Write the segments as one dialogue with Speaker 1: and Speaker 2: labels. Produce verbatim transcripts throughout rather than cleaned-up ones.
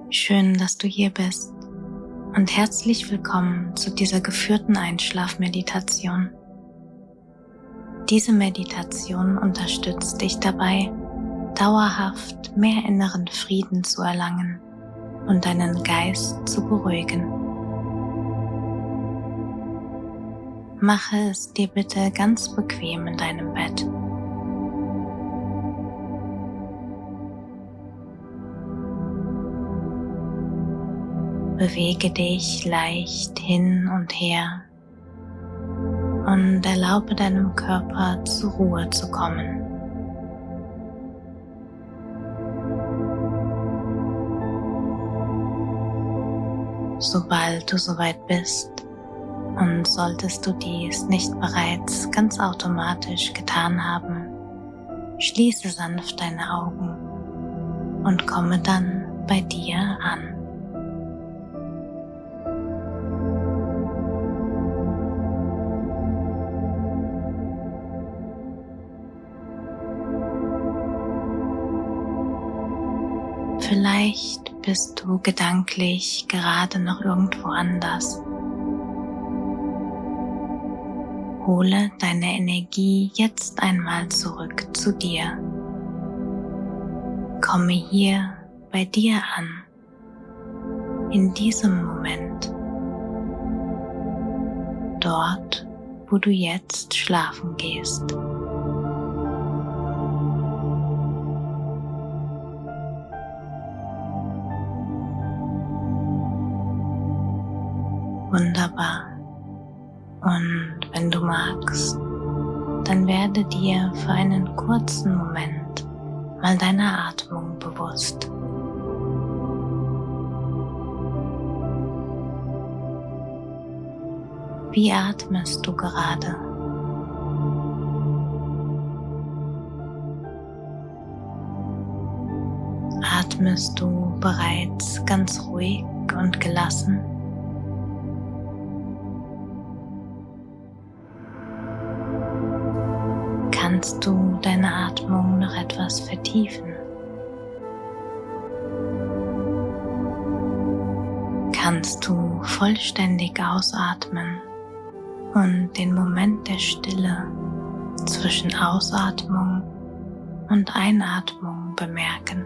Speaker 1: Schön, dass du hier bist und herzlich willkommen zu dieser geführten Einschlafmeditation. Diese Meditation unterstützt dich dabei, dauerhaft mehr inneren Frieden zu erlangen und deinen Geist zu beruhigen. Mache es dir bitte ganz bequem in deinem Bett. Bewege dich leicht hin und her und erlaube deinem Körper zur Ruhe zu kommen. Sobald du soweit bist und solltest du dies nicht bereits ganz automatisch getan haben, schließe sanft deine Augen und komme dann bei dir an. Vielleicht bist du gedanklich gerade noch irgendwo anders. Hole deine Energie jetzt einmal zurück zu dir. Komme hier bei dir an, in diesem Moment, dort, wo du jetzt schlafen gehst. Wunderbar. Und wenn du magst, dann werde dir für einen kurzen Moment mal deiner Atmung bewusst. Wie atmest du gerade? Atmest du bereits ganz ruhig und gelassen? Kannst du deine Atmung noch etwas vertiefen? Kannst du vollständig ausatmen und den Moment der Stille zwischen Ausatmung und Einatmung bemerken?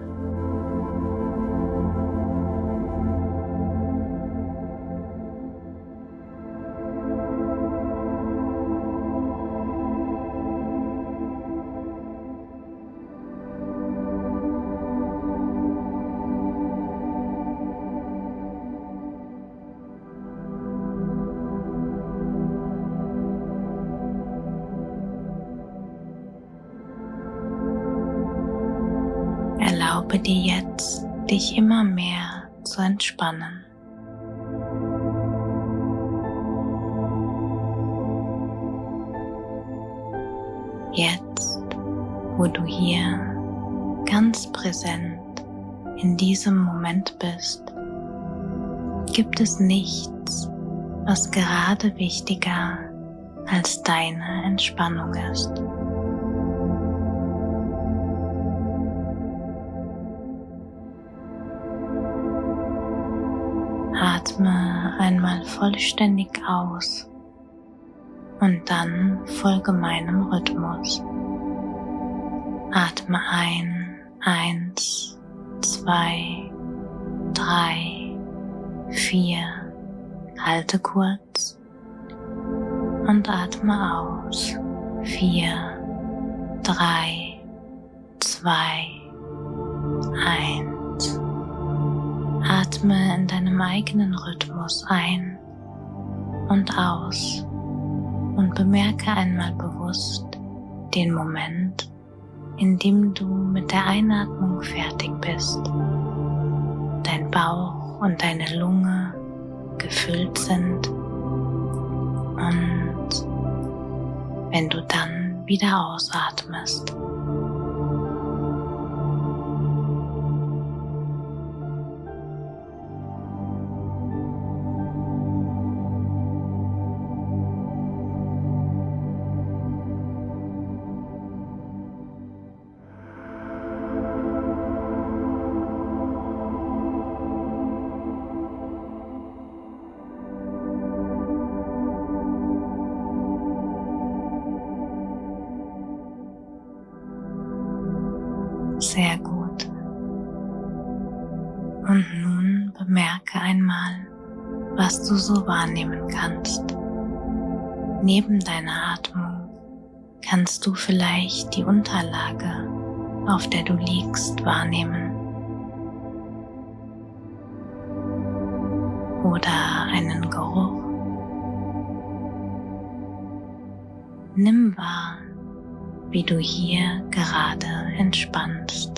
Speaker 1: Erlaube dir jetzt, dich immer mehr zu entspannen. Jetzt, wo du hier ganz präsent in diesem Moment bist, gibt es nichts, was gerade wichtiger als deine Entspannung ist. Atme einmal vollständig aus und dann folge meinem Rhythmus. Atme ein, eins, zwei, drei, vier, halte kurz und atme aus. Vier, drei, zwei, eins. Atme in deinem eigenen Rhythmus ein und aus und bemerke einmal bewusst den Moment, in dem du mit der Einatmung fertig bist. Dein Bauch und deine Lunge gefüllt sind und wenn du dann wieder ausatmest. Sehr gut. Und nun bemerke einmal, was du so wahrnehmen kannst. Neben deiner Atmung kannst du vielleicht die Unterlage, auf der du liegst, wahrnehmen. Oder einen Geruch. Nimm wahr, wie du hier gerade entspannst.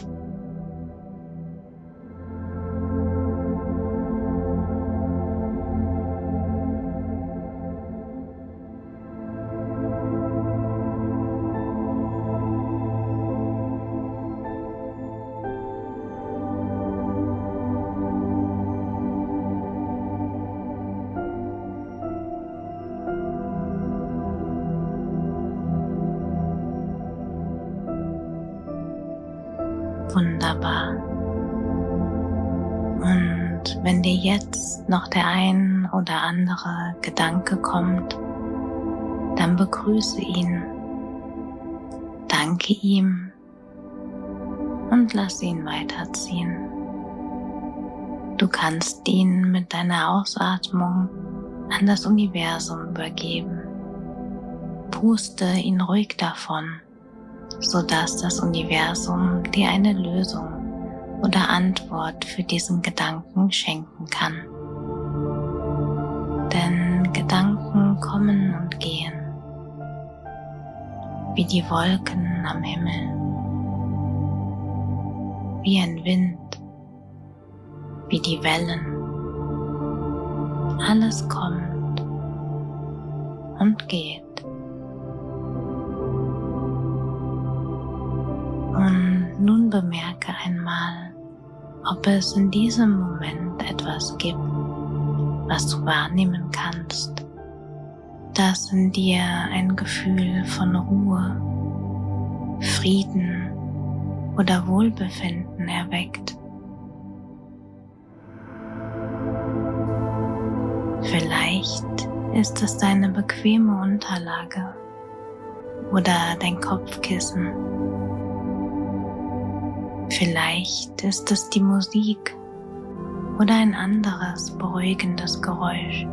Speaker 1: Wunderbar. Und wenn dir jetzt noch der ein oder andere Gedanke kommt, dann begrüße ihn, danke ihm und lass ihn weiterziehen. Du kannst ihn mit deiner Ausatmung an das Universum übergeben. Puste ihn ruhig davon, sodass das Universum dir eine Lösung oder Antwort für diesen Gedanken schenken kann. Denn Gedanken kommen und gehen, wie die Wolken am Himmel, wie ein Wind, wie die Wellen. Alles kommt und geht. Und nun bemerke einmal, ob es in diesem Moment etwas gibt, was du wahrnehmen kannst, das in dir ein Gefühl von Ruhe, Frieden oder Wohlbefinden erweckt. Vielleicht ist es deine bequeme Unterlage oder dein Kopfkissen. Vielleicht ist es die Musik oder ein anderes beruhigendes Geräusch.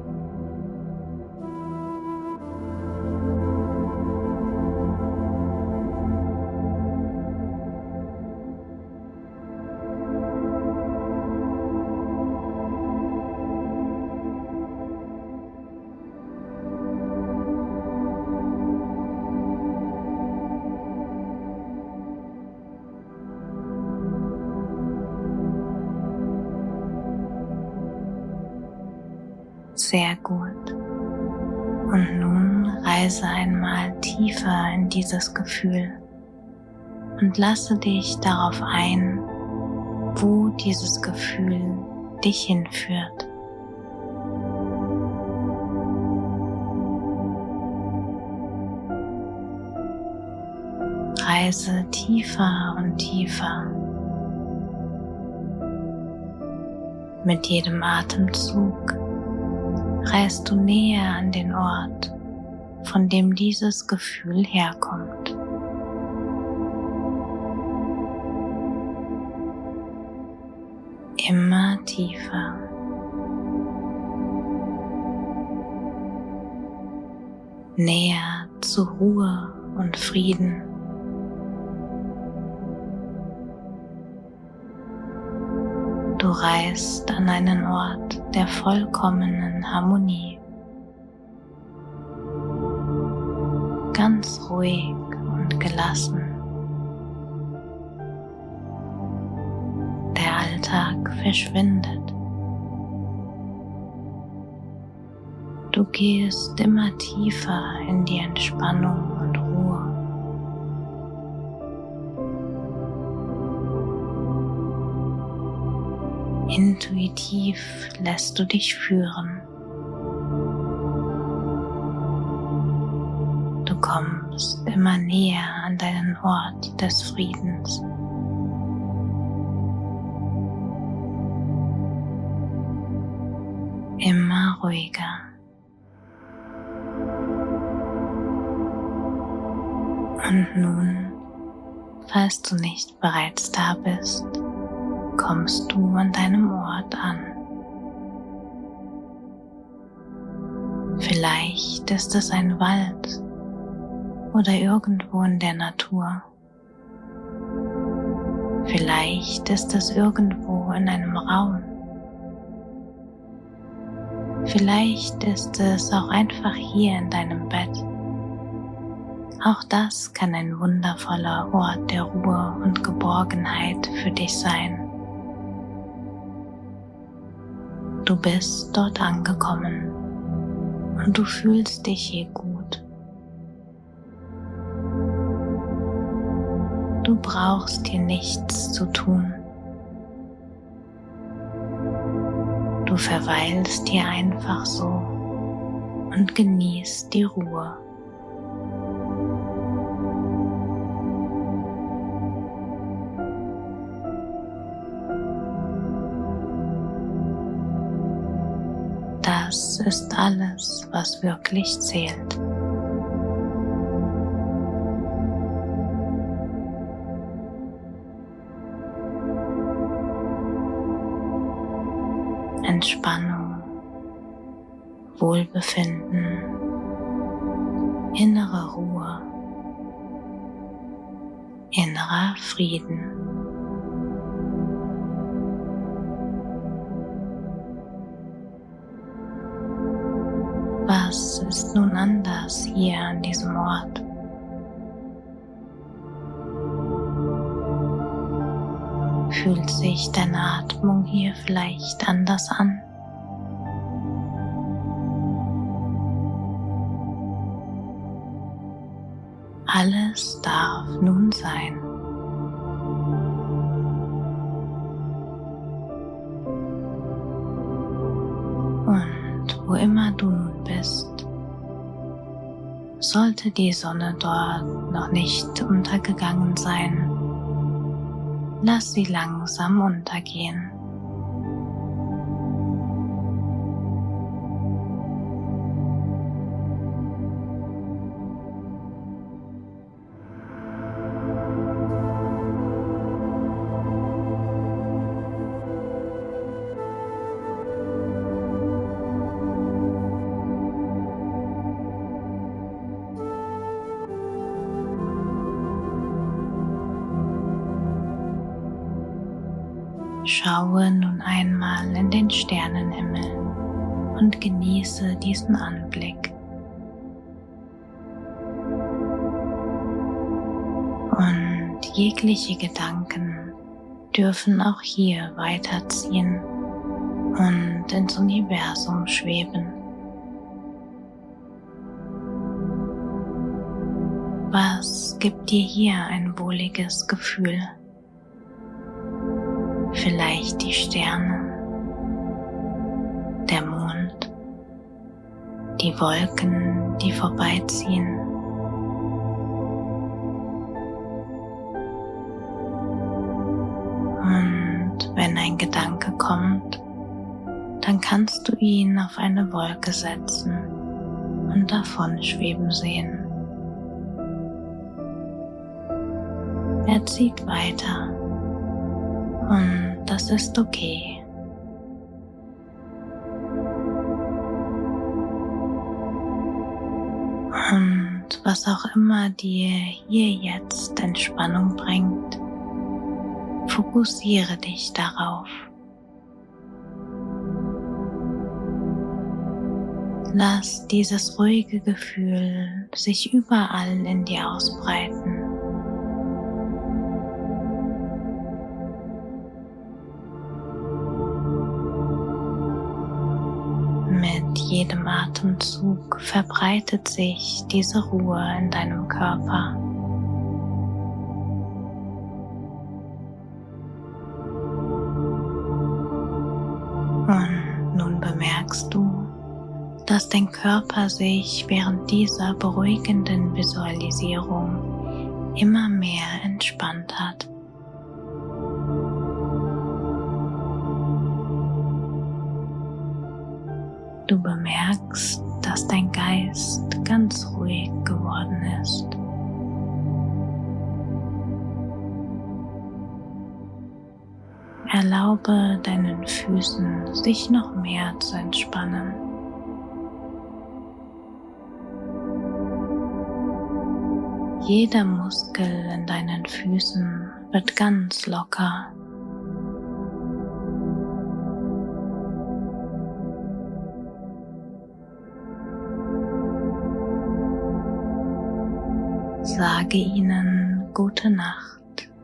Speaker 1: Sehr gut. Und nun reise einmal tiefer in dieses Gefühl und lasse dich darauf ein, wo dieses Gefühl dich hinführt. Reise tiefer und tiefer. Mit jedem Atemzug reist du näher an den Ort, von dem dieses Gefühl herkommt. Immer tiefer. Näher zu Ruhe und Frieden. Du reist an einen Ort der vollkommenen Harmonie. Ganz ruhig und gelassen. Der Alltag verschwindet. Du gehst immer tiefer in die Entspannung und Ruhe. Intuitiv lässt du dich führen. Du kommst immer näher an deinen Ort des Friedens. Immer ruhiger. Und nun Falls du nicht bereits da bist, kommst du an deinem Ort an. Vielleicht ist es ein Wald oder irgendwo in der Natur. Vielleicht ist es irgendwo in einem Raum. Vielleicht ist es auch einfach hier in deinem Bett. Auch das kann ein wundervoller Ort der Ruhe und Geborgenheit für dich sein. Du bist dort angekommen und du fühlst dich hier gut. Du brauchst hier nichts zu tun. Du verweilst hier einfach so und genießt die Ruhe. Das ist alles, was wirklich zählt. Entspannung, Wohlbefinden, innere Ruhe, innerer Frieden. Was ist nun anders hier an diesem Ort? Fühlt sich deine Atmung hier vielleicht anders an? Alles darf nun sein. Und wo immer du nun bist, sollte die Sonne dort noch nicht untergegangen sein, lass sie langsam untergehen. Schaue nun einmal in den Sternenhimmel und genieße diesen Anblick. Und jegliche Gedanken dürfen auch hier weiterziehen und ins Universum schweben. Was gibt dir hier ein wohliges Gefühl? Vielleicht die Sterne, der Mond, die Wolken, die vorbeiziehen. Und wenn ein Gedanke kommt, dann kannst du ihn auf eine Wolke setzen und davon schweben sehen. Er zieht weiter. Und das ist okay. Und was auch immer dir hier jetzt Entspannung bringt, fokussiere dich darauf. Lass dieses ruhige Gefühl sich überall in dir ausbreiten. Mit jedem Atemzug verbreitet sich diese Ruhe in deinem Körper. Und nun bemerkst du, dass dein Körper sich während dieser beruhigenden Visualisierung immer mehr entspannt hat. Du bemerkst, dass dein Geist ganz ruhig geworden ist. Erlaube deinen Füßen, sich noch mehr zu entspannen. Jeder Muskel in deinen Füßen wird ganz locker. Sage ihnen gute Nacht.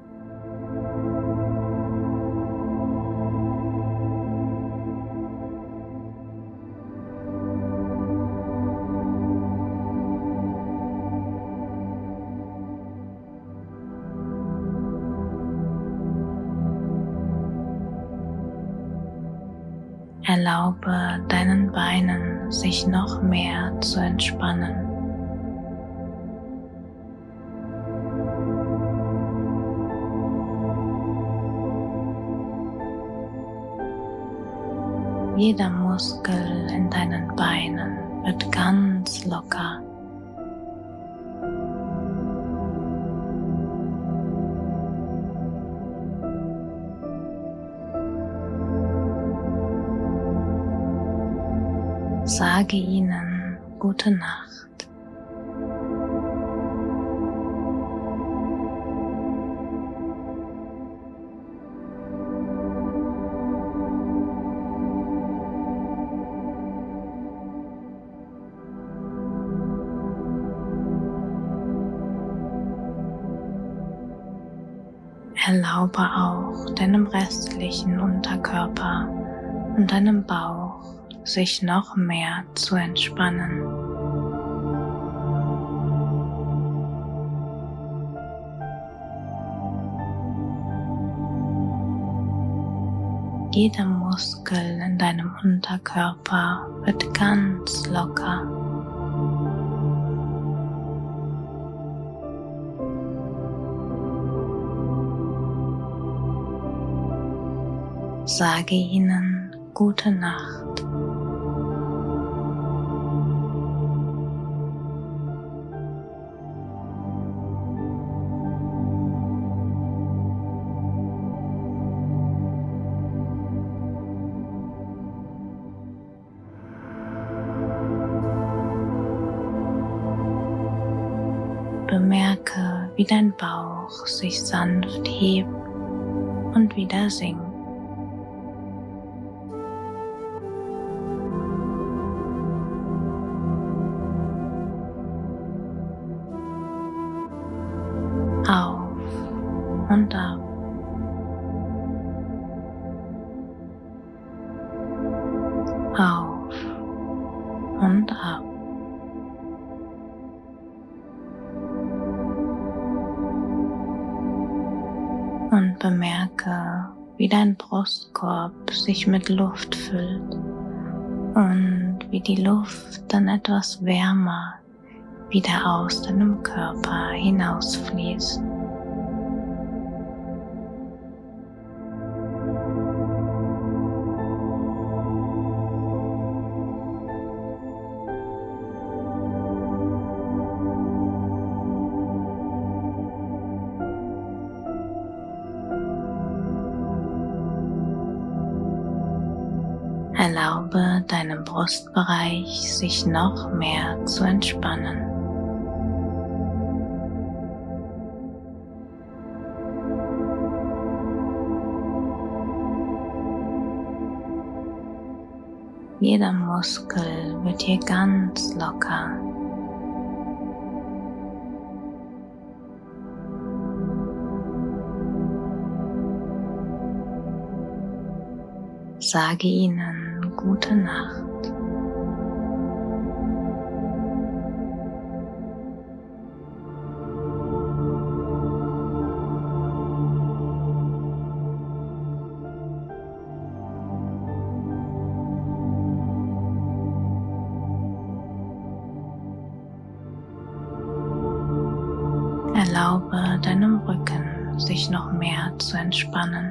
Speaker 1: Erlaube deinen Beinen, sich noch mehr zu entspannen. Jeder Muskel in deinen Beinen wird ganz locker. Sage ihnen gute Nacht. Erlaube auch deinem restlichen Unterkörper und deinem Bauch, sich noch mehr zu entspannen. Jeder Muskel in deinem Unterkörper wird ganz locker. Sage ihnen gute Nacht. Bemerke, wie dein Bauch sich sanft hebt und wieder sinkt. Auf und ab. Auf und ab. Und bemerke, wie dein Brustkorb sich mit Luft füllt und wie die Luft dann etwas wärmer wieder aus deinem Körper hinausfließt. Erlaube deinem Brustbereich, sich noch mehr zu entspannen. Jeder Muskel wird hier ganz locker. Sage ihnen gute Nacht. Erlaube deinem Rücken, sich noch mehr zu entspannen.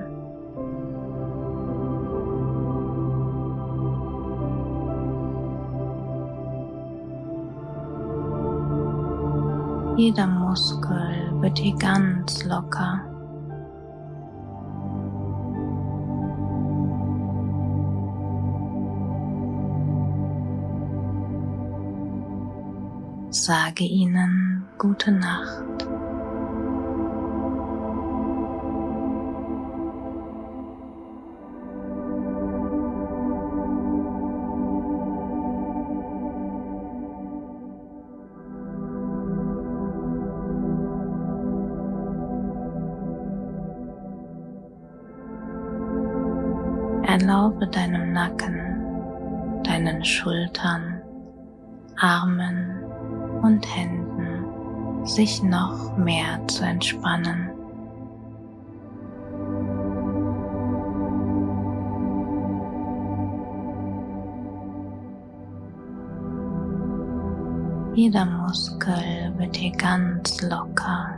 Speaker 1: Jeder Muskel wird hier ganz locker. Sage ihnen gute Nacht. Erlaube deinem Nacken, deinen Schultern, Armen und Händen sich noch mehr zu entspannen. Jeder Muskel wird hier ganz locker.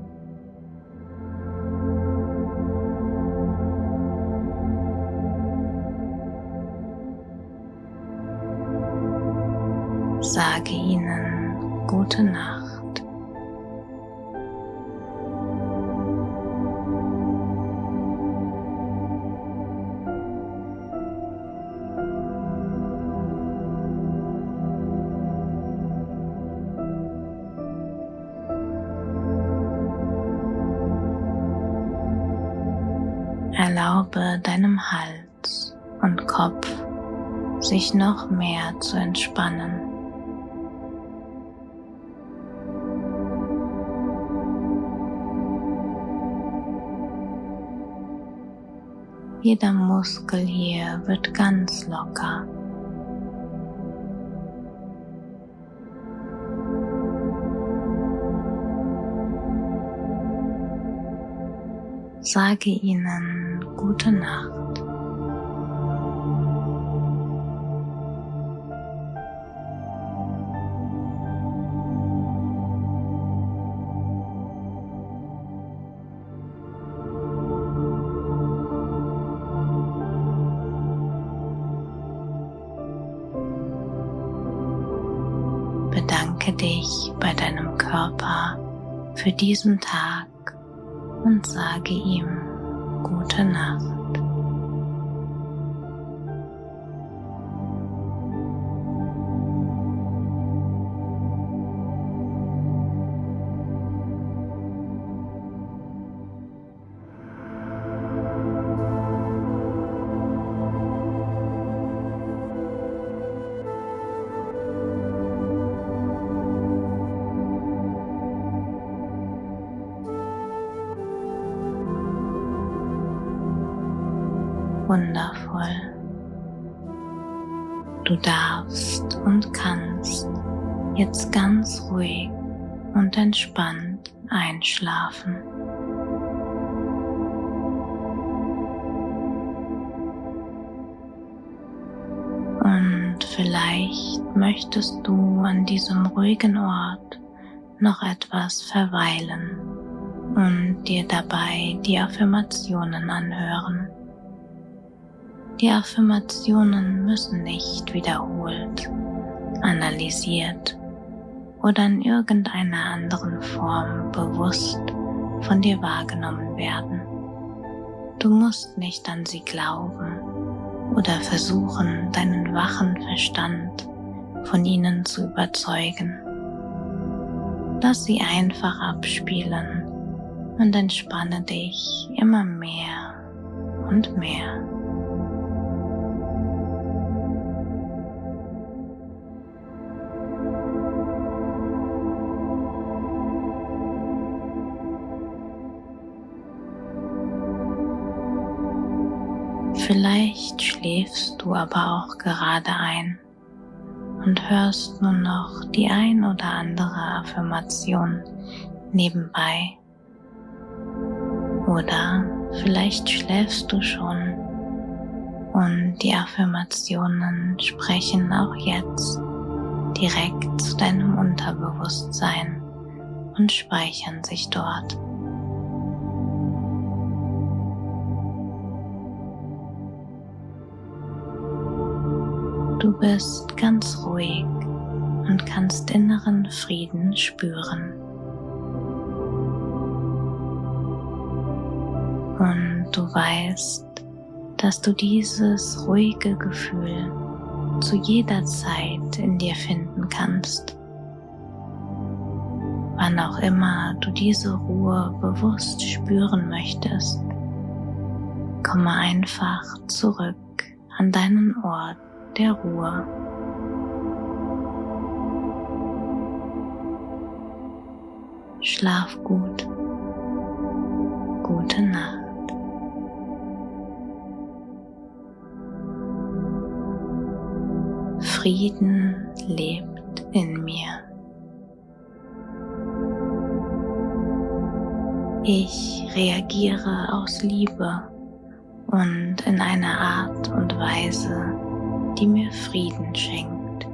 Speaker 1: Sage ihnen gute Nacht. Erlaube deinem Hals und Kopf sich noch mehr zu entspannen. Jeder Muskel hier wird ganz locker. Sage ihnen gute Nacht. Bedanke dich bei deinem Körper für diesen Tag und sage ihm gute Nacht. Wundervoll. Du darfst und kannst jetzt ganz ruhig und entspannt einschlafen. Und vielleicht möchtest du an diesem ruhigen Ort noch etwas verweilen und dir dabei die Affirmationen anhören. Die Affirmationen müssen nicht wiederholt, analysiert oder in irgendeiner anderen Form bewusst von dir wahrgenommen werden. Du musst nicht an sie glauben oder versuchen, deinen wachen Verstand von ihnen zu überzeugen. Lass sie einfach abspielen und entspanne dich immer mehr und mehr. Vielleicht schläfst du aber auch gerade ein und hörst nur noch die ein oder andere Affirmation nebenbei. Oder vielleicht schläfst du schon und die Affirmationen sprechen auch jetzt direkt zu deinem Unterbewusstsein und speichern sich dort. Du bist ganz ruhig und kannst inneren Frieden spüren. Und du weißt, dass du dieses ruhige Gefühl zu jeder Zeit in dir finden kannst. Wann auch immer du diese Ruhe bewusst spüren möchtest, komme einfach zurück an deinen Ort der Ruhe. Schlaf gut. Gute Nacht. Frieden lebt in mir. Ich reagiere aus Liebe und in einer Art und Weise, die mir Frieden schenkt.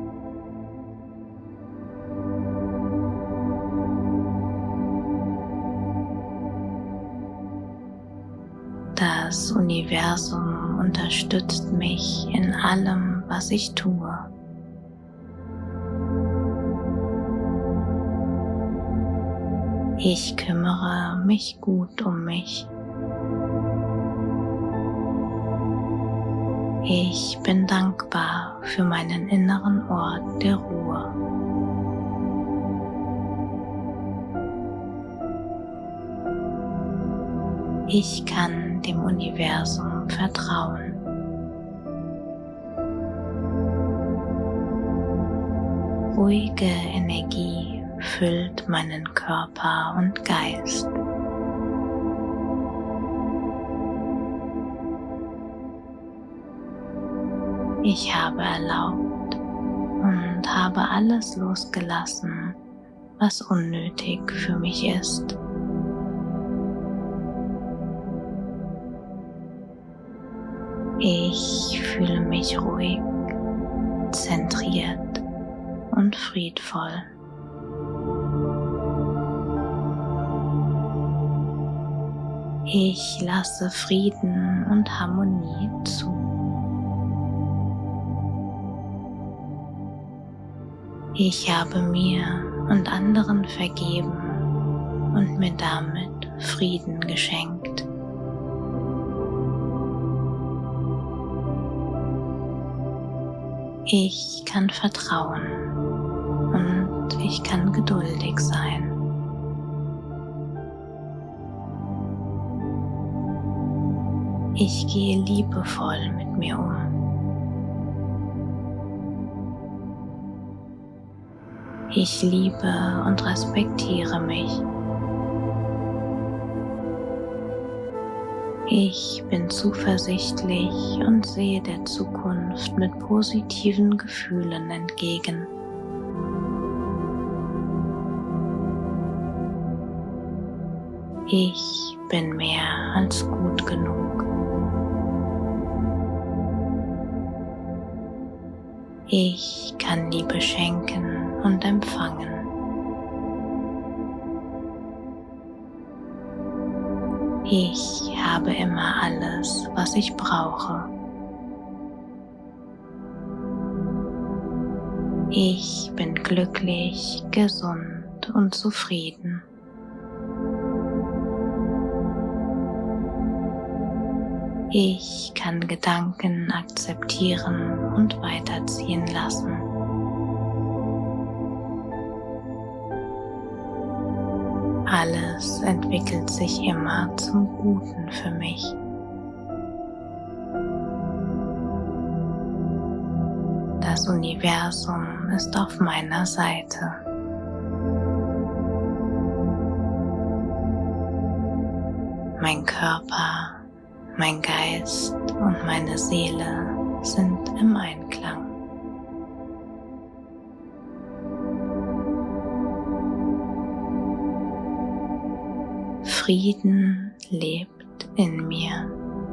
Speaker 1: Das Universum unterstützt mich in allem, was ich tue. Ich kümmere mich gut um mich. Ich bin dankbar für meinen inneren Ort der Ruhe. Ich kann dem Universum vertrauen. Ruhige Energie füllt meinen Körper und Geist. Ich habe erlaubt und habe alles losgelassen, was unnötig für mich ist. Ich fühle mich ruhig, zentriert und friedvoll. Ich lasse Frieden und Harmonie zu. Ich habe mir und anderen vergeben und mir damit Frieden geschenkt. Ich kann vertrauen und ich kann geduldig sein. Ich gehe liebevoll mit mir um. Ich liebe und respektiere mich. Ich bin zuversichtlich und sehe der Zukunft mit positiven Gefühlen entgegen. Ich bin mehr als gut genug. Ich kann Liebe schenken und empfangen. Ich habe immer alles, was ich brauche. Ich bin glücklich, gesund und zufrieden. Ich kann Gedanken akzeptieren und weiterziehen lassen. Alles entwickelt sich immer zum Guten für mich. Das Universum ist auf meiner Seite. Mein Körper, mein Geist und meine Seele sind im Einklang. Frieden lebt in mir.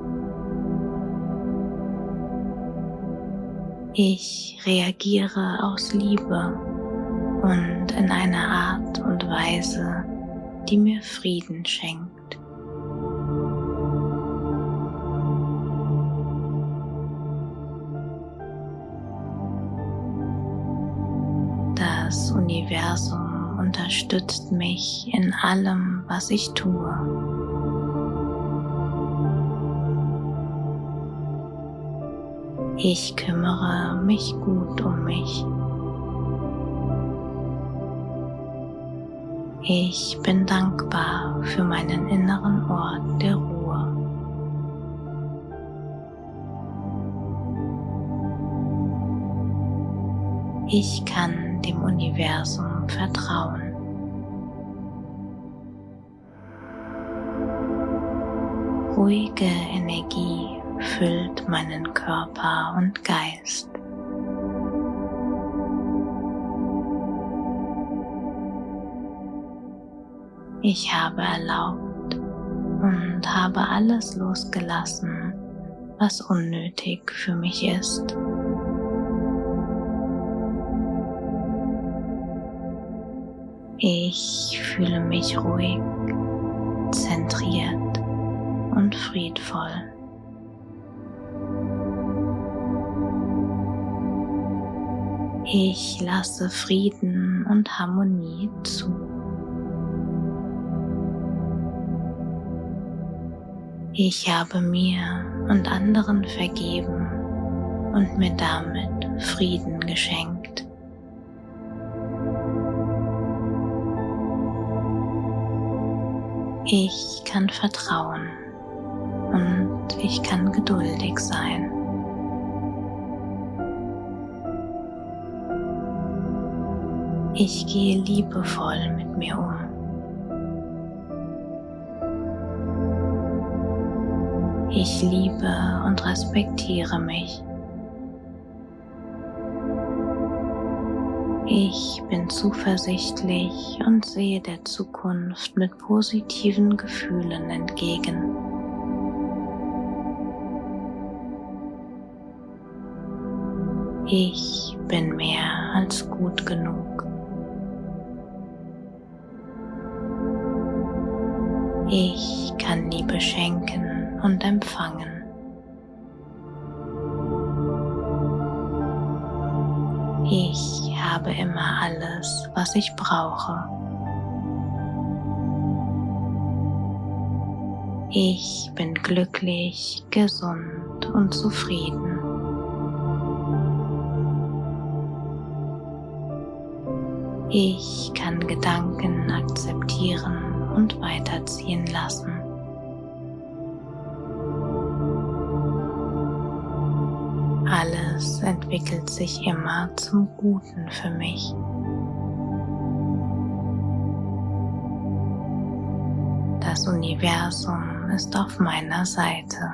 Speaker 1: Ich reagiere aus Liebe und in einer Art und Weise, die mir Frieden schenkt. Das Universum unterstützt mich in allem, was ich tue. Ich kümmere mich gut um mich. Ich bin dankbar für meinen inneren Ort der Ruhe. Ich kann dem Universum vertrauen. Ruhige Energie füllt meinen Körper und Geist. Ich habe erlaubt und habe alles losgelassen, was unnötig für mich ist. Ich fühle mich ruhig, zentriert und friedvoll. Ich lasse Frieden und Harmonie zu. Ich habe mir und anderen vergeben und mir damit Frieden geschenkt. Ich kann vertrauen und ich kann geduldig sein. Ich gehe liebevoll mit mir um. Ich liebe und respektiere mich. Ich bin zuversichtlich und sehe der Zukunft mit positiven Gefühlen entgegen. Ich bin mehr als gut genug. Ich kann Liebe schenken und empfangen. Ich habe immer alles, was ich brauche. Ich bin glücklich, gesund und zufrieden. Ich kann Gedanken akzeptieren und weiterziehen lassen. Alles entwickelt sich immer zum Guten für mich. Das Universum ist auf meiner Seite.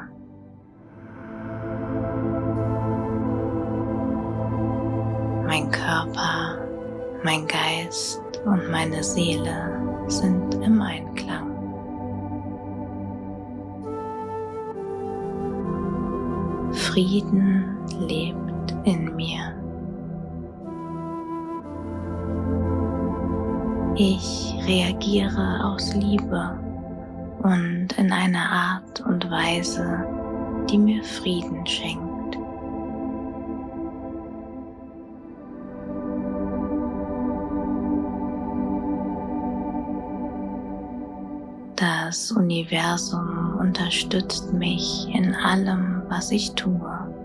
Speaker 1: Mein Körper, mein Geist und meine Seele sind im Einklang. Frieden lebt in mir. Ich reagiere aus Liebe und in einer Art und Weise, die mir Frieden schenkt. Das Universum unterstützt mich in allem, was ich tue.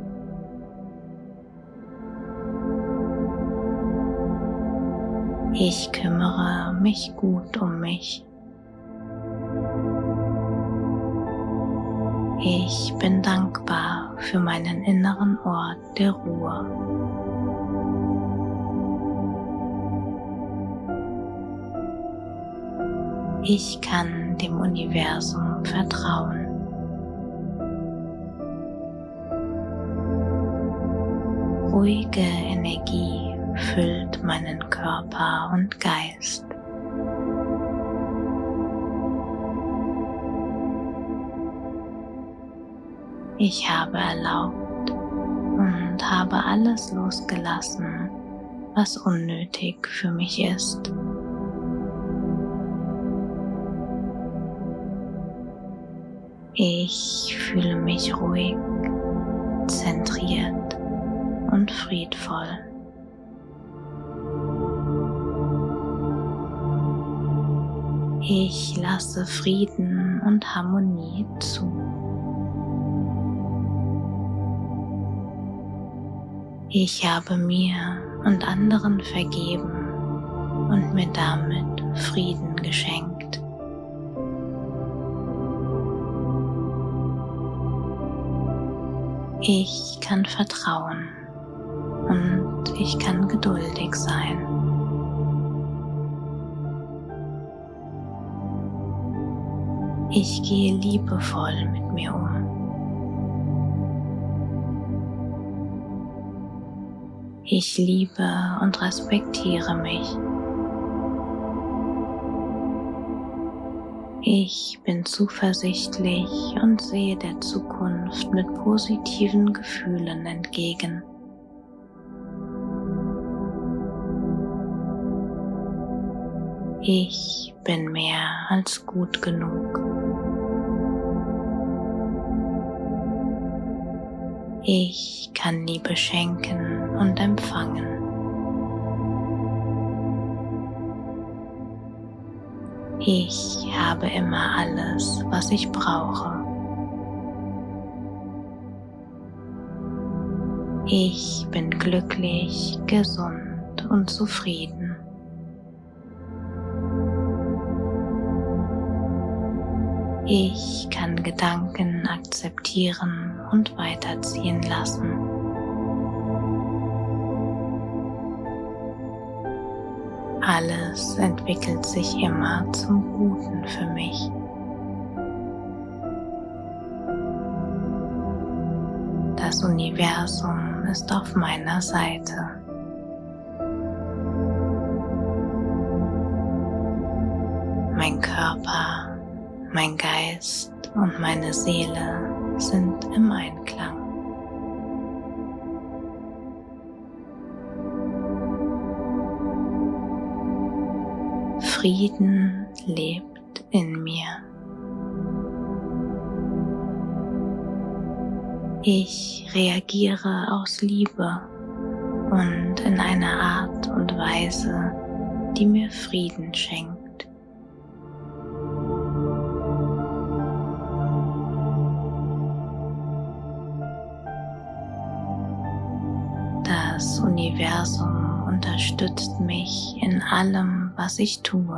Speaker 1: Ich kümmere mich gut um mich. Ich bin dankbar für meinen inneren Ort der Ruhe. Ich kann dem Universum vertrauen. Ruhige Energie füllt meinen Körper und Geist. Ich habe erlaubt und habe alles losgelassen, was unnötig für mich ist. Ich fühle mich ruhig, zentriert und friedvoll. Ich lasse Frieden und Harmonie zu. Ich habe mir und anderen vergeben und mir damit Frieden geschenkt. Ich kann vertrauen und ich kann geduldig sein. Ich gehe liebevoll mit mir um. Ich liebe und respektiere mich. Ich bin zuversichtlich und sehe der Zukunft mit positiven Gefühlen entgegen. Ich bin mehr als gut genug. Ich kann Liebe schenken und empfangen. Ich habe immer alles, was ich brauche. Ich bin glücklich, gesund und zufrieden. Ich kann Gedanken akzeptieren und weiterziehen lassen. Alles entwickelt sich immer zum Guten für mich. Das Universum ist auf meiner Seite. Mein Körper, mein Geist und meine Seele sind im Einklang. Frieden lebt in mir. Ich reagiere aus Liebe und in einer Art und Weise, die mir Frieden schenkt. Das Universum unterstützt mich in allem, was ich tue.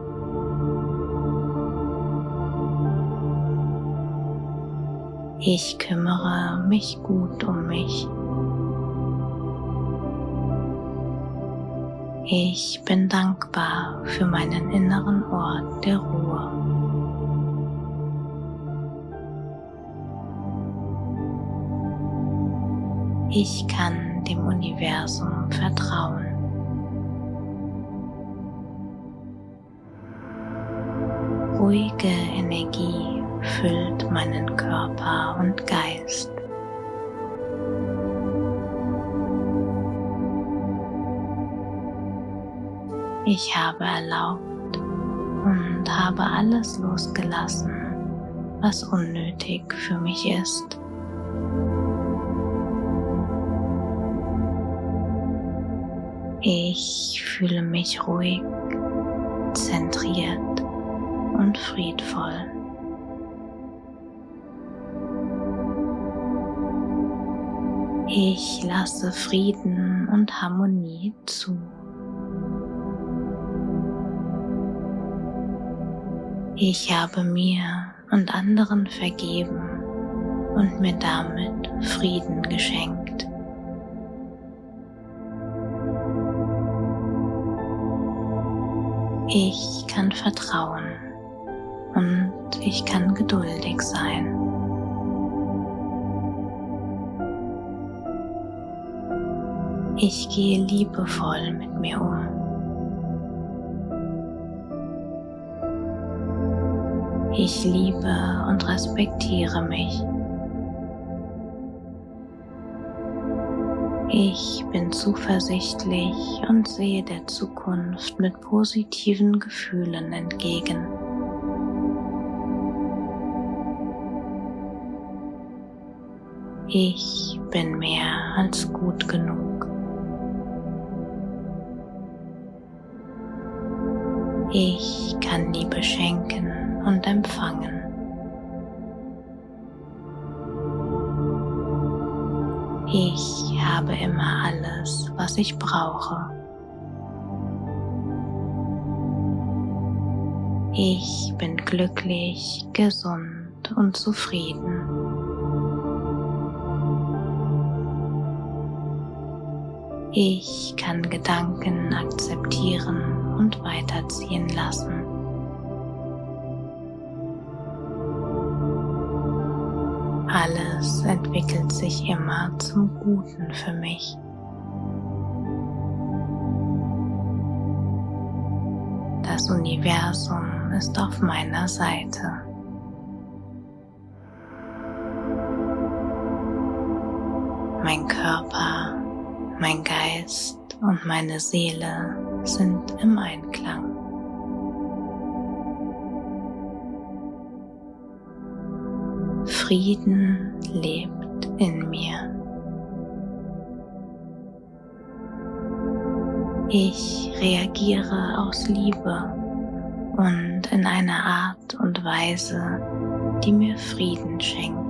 Speaker 1: Ich kümmere mich gut um mich. Ich bin dankbar für meinen inneren Ort der Ruhe. Ich kann dem Universum vertrauen. Ruhige Energie füllt meinen Körper und Geist. Ich habe erlaubt und habe alles losgelassen, was unnötig für mich ist. Ich fühle mich ruhig, zentriert und friedvoll. Ich lasse Frieden und Harmonie zu. Ich habe mir und anderen vergeben und mir damit Frieden geschenkt. Ich kann vertrauen und ich kann geduldig sein. Ich gehe liebevoll mit mir um. Ich liebe und respektiere mich. Ich bin zuversichtlich und sehe der Zukunft mit positiven Gefühlen entgegen. Ich bin mehr als gut genug. Ich kann Liebe schenken und empfangen. Ich habe immer alles, was ich brauche. Ich bin glücklich, gesund und zufrieden. Ich kann Gedanken akzeptieren und weiterziehen lassen. Alles entwickelt sich immer zum Guten für mich. Das Universum ist auf meiner Seite. Mein Körper, mein Geist und meine Seele sind im Einklang. Frieden lebt in mir. Ich reagiere aus Liebe und in einer Art und Weise, die mir Frieden schenkt.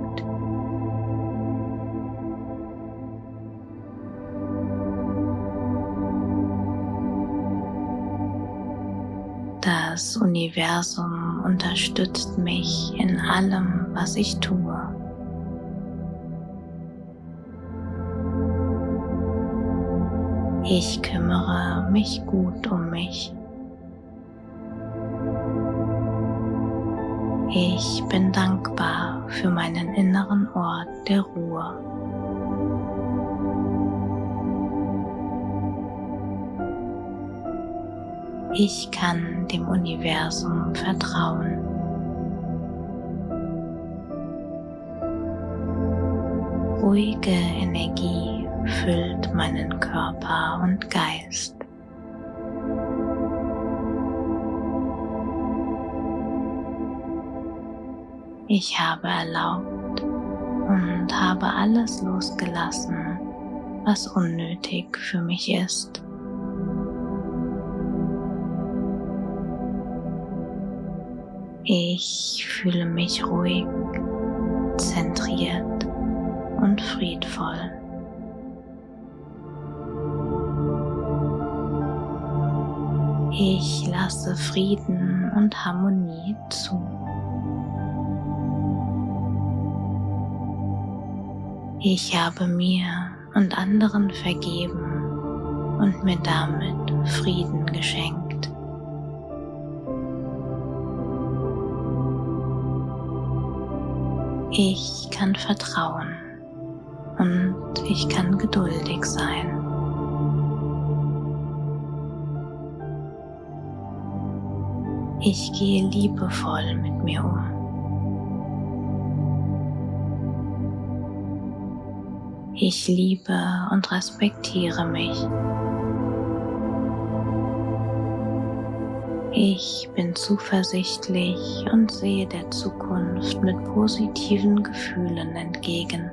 Speaker 1: Das Universum unterstützt mich in allem, was ich tue. Ich kümmere mich gut um mich. Ich bin dankbar für meinen inneren Ort der Ruhe. Ich kann dem Universum vertrauen. Ruhige Energie füllt meinen Körper und Geist. Ich habe erlaubt und habe alles losgelassen, was unnötig für mich ist. Ich fühle mich ruhig, zentriert und friedvoll. Ich lasse Frieden und Harmonie zu. Ich habe mir und anderen vergeben und mir damit Frieden geschenkt. Ich kann vertrauen und ich kann geduldig sein. Ich gehe liebevoll mit mir um. Ich liebe und respektiere mich. Ich bin zuversichtlich und sehe der Zukunft mit positiven Gefühlen entgegen.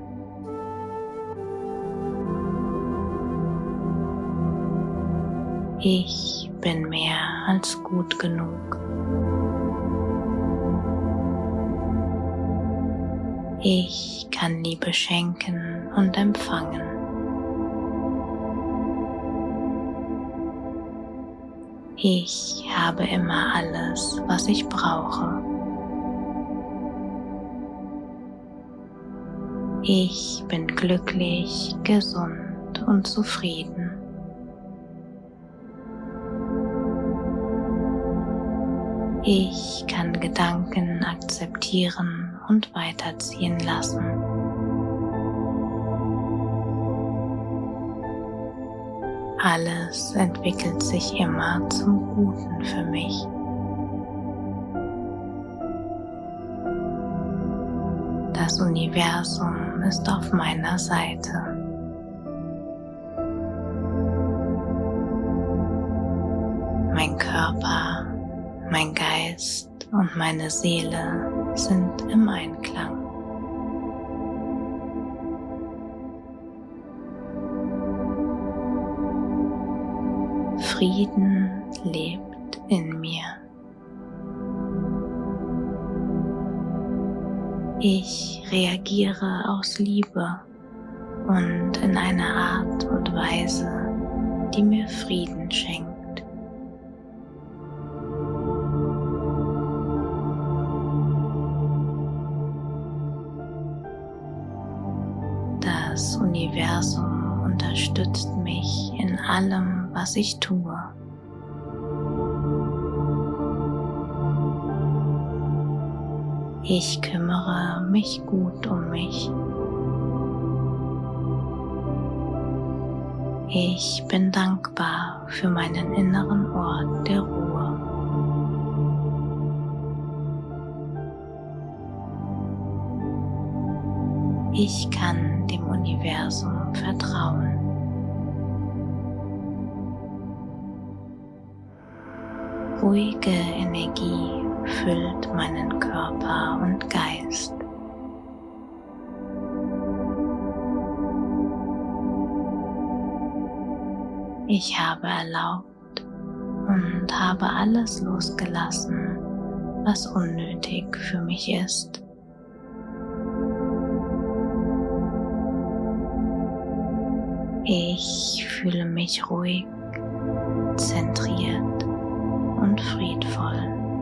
Speaker 1: Ich bin mehr als gut genug. Ich kann Liebe schenken und empfangen. Ich habe immer alles, was ich brauche. Ich bin glücklich, gesund und zufrieden. Ich kann Gedanken akzeptieren und weiterziehen lassen. Alles entwickelt sich immer zum Guten für mich. Das Universum ist auf meiner Seite. Mein Körper, mein Geist und meine Seele sind im Einklang. Frieden lebt in mir. Ich reagiere aus Liebe und in einer Art und Weise, die mir Frieden schenkt. allem, was ich tue. Ich kümmere mich gut um mich. Ich bin dankbar für meinen inneren Ort der Ruhe. Ich kann dem Universum vertrauen. Ruhige Energie füllt meinen Körper und Geist. Ich habe erlaubt und habe alles losgelassen, was unnötig für mich ist. Ich fühle mich ruhig, zentriert und friedvoll.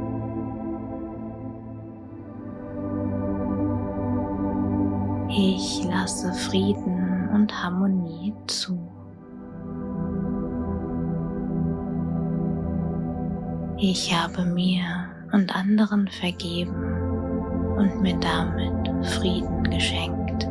Speaker 1: Ich lasse Frieden und Harmonie zu. Ich habe mir und anderen vergeben und mir damit Frieden geschenkt.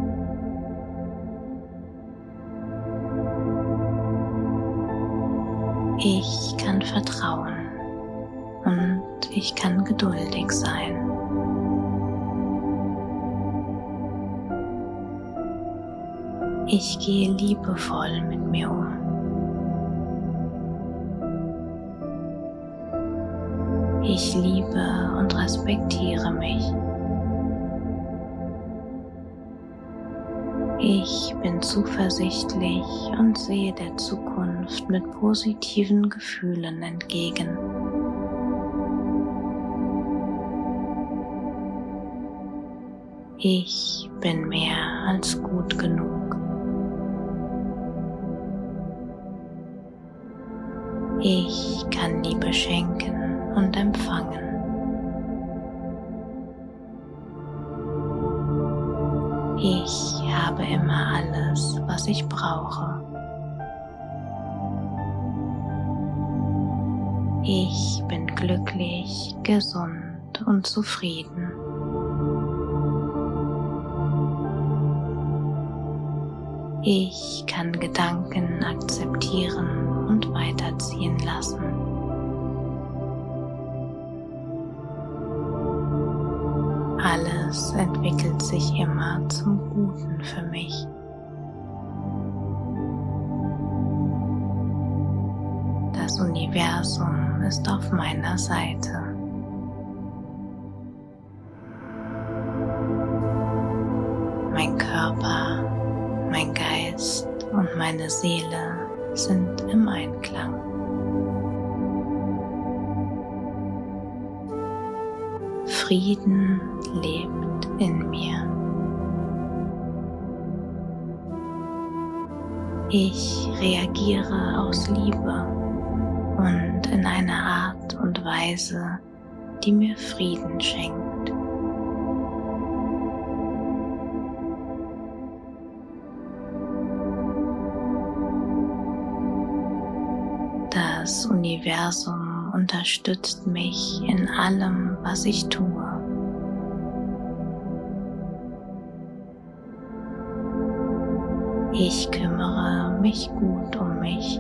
Speaker 1: Ich kann vertrauen und ich kann geduldig sein. Ich gehe liebevoll mit mir um. Ich liebe und respektiere mich. Ich bin zuversichtlich und sehe der Zukunft mit positiven Gefühlen entgegen. Ich bin mehr als gut genug. Ich kann Liebe schenken und empfangen. Ich habe immer alles, was ich brauche. Ich bin glücklich, gesund und zufrieden. Ich kann Gedanken akzeptieren und weiterziehen lassen. Alles entwickelt sich immer zum Guten für mich. Das Universum ist auf meiner Seite. Mein Körper, mein Geist und meine Seele sind im Einklang. Frieden lebt in mir. Ich reagiere aus Liebe und in einer Art und Weise, die mir Frieden schenkt. Das Universum unterstützt mich in allem, was ich tue. Ich kümmere mich gut um mich.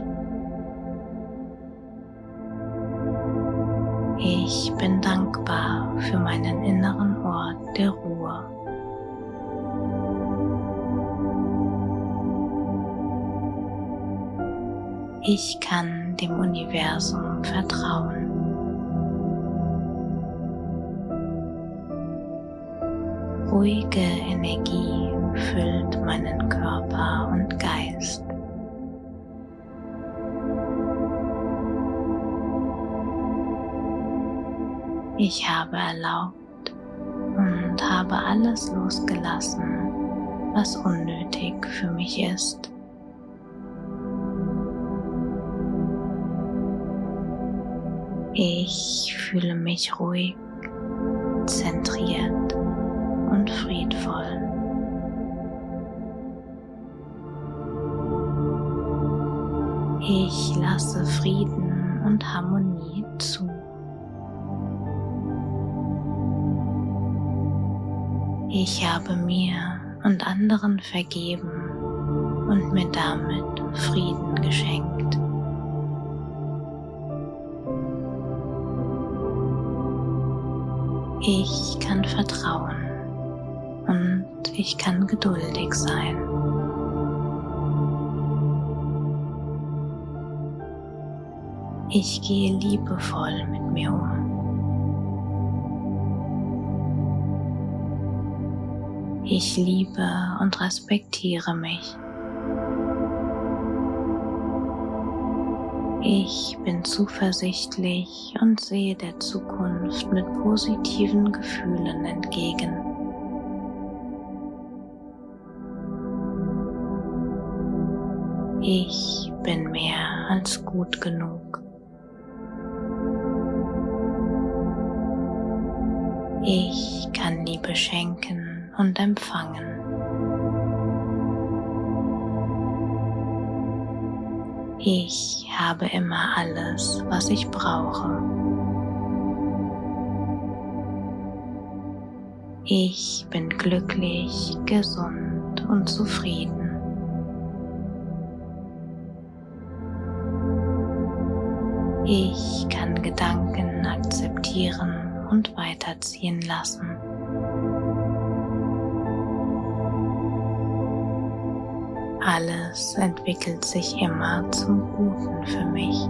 Speaker 1: Ich bin dankbar für meinen inneren Ort der Ruhe. Ich kann dem Universum vertrauen. Ruhige Energie füllt meinen Körper und Geist. Ich habe erlaubt und habe alles losgelassen, was unnötig für mich ist. Ich fühle mich ruhig, zentriert und friedvoll. Ich lasse Frieden und Harmonie zu. Ich habe mir und anderen vergeben und mir damit Frieden geschenkt. Ich kann vertrauen und ich kann geduldig sein. Ich gehe liebevoll mit mir um. Ich liebe und respektiere mich. Ich bin zuversichtlich und sehe der Zukunft mit positiven Gefühlen entgegen. Ich bin mehr als gut genug. Ich kann Liebe schenken und empfangen. Ich habe immer alles, was ich brauche. Ich bin glücklich, gesund und zufrieden. Ich kann Gedanken akzeptieren und weiterziehen lassen. Alles entwickelt sich immer zum Guten für mich.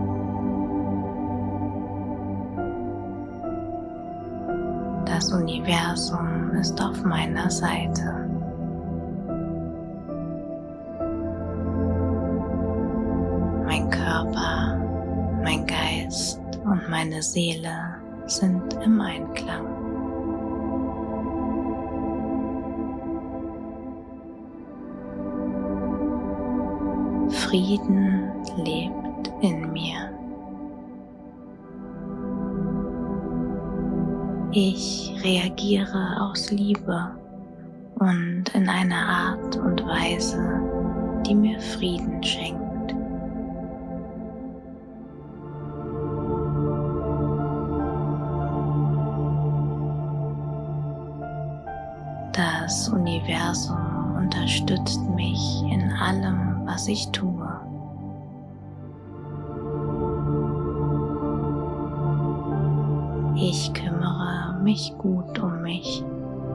Speaker 1: Das Universum ist auf meiner Seite. Mein Körper, mein Geist und meine Seele sind im Einklang. Frieden lebt in mir. Ich reagiere aus Liebe und in einer Art und Weise, die mir Frieden schenkt. Das Universum unterstützt mich in allem, was ich tue. Ich kümmere mich gut um mich.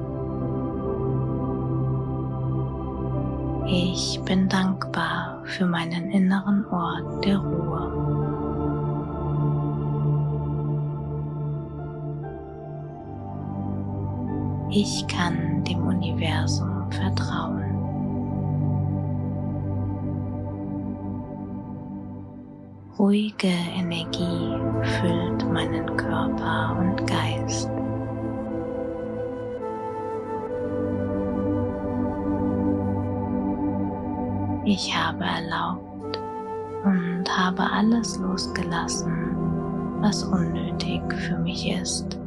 Speaker 1: Ich bin dankbar für meinen inneren Ort der Ruhe. Ich kann dem Universum vertrauen. Ruhige Energie füllt meinen Körper und Geist. Ich habe erlaubt und habe alles losgelassen, was unnötig für mich ist.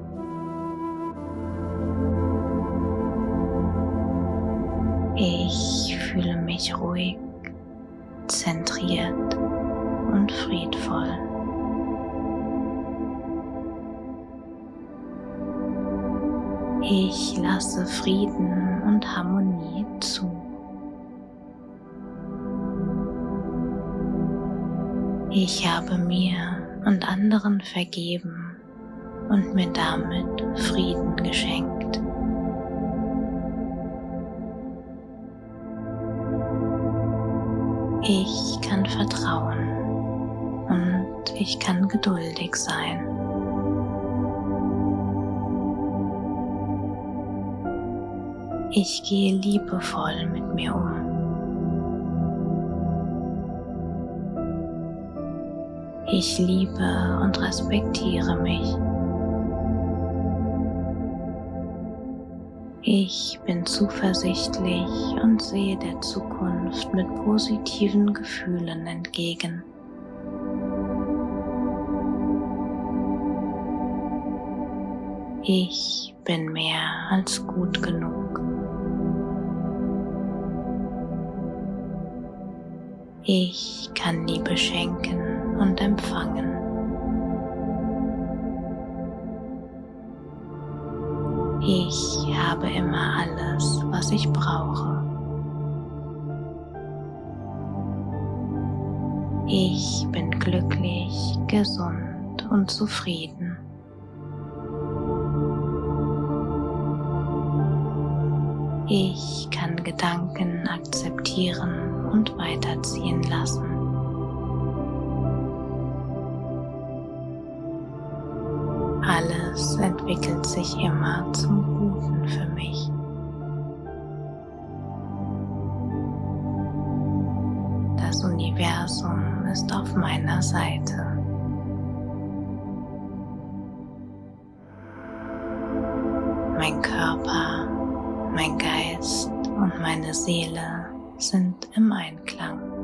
Speaker 1: Ich fühle mich ruhig, zentriert und friedvoll. Ich lasse Frieden und Harmonie zu. Ich habe mir und anderen vergeben und mir damit Frieden geschenkt. Ich kann vertrauen und ich kann geduldig sein. Ich gehe liebevoll mit mir um. Ich liebe und respektiere mich. Ich bin zuversichtlich und sehe der Zukunft mit positiven Gefühlen entgegen. Ich bin mehr als gut genug. Ich kann Liebe schenken und empfangen. Ich habe immer alles, was ich brauche. Ich bin glücklich, gesund und zufrieden. Ich kann Gedanken akzeptieren und weiterziehen lassen. Alles entwickelt sich immer zum Guten für mich. Das Universum ist auf meiner Seite. Mein Körper, mein Geist und meine Seele sind im Einklang.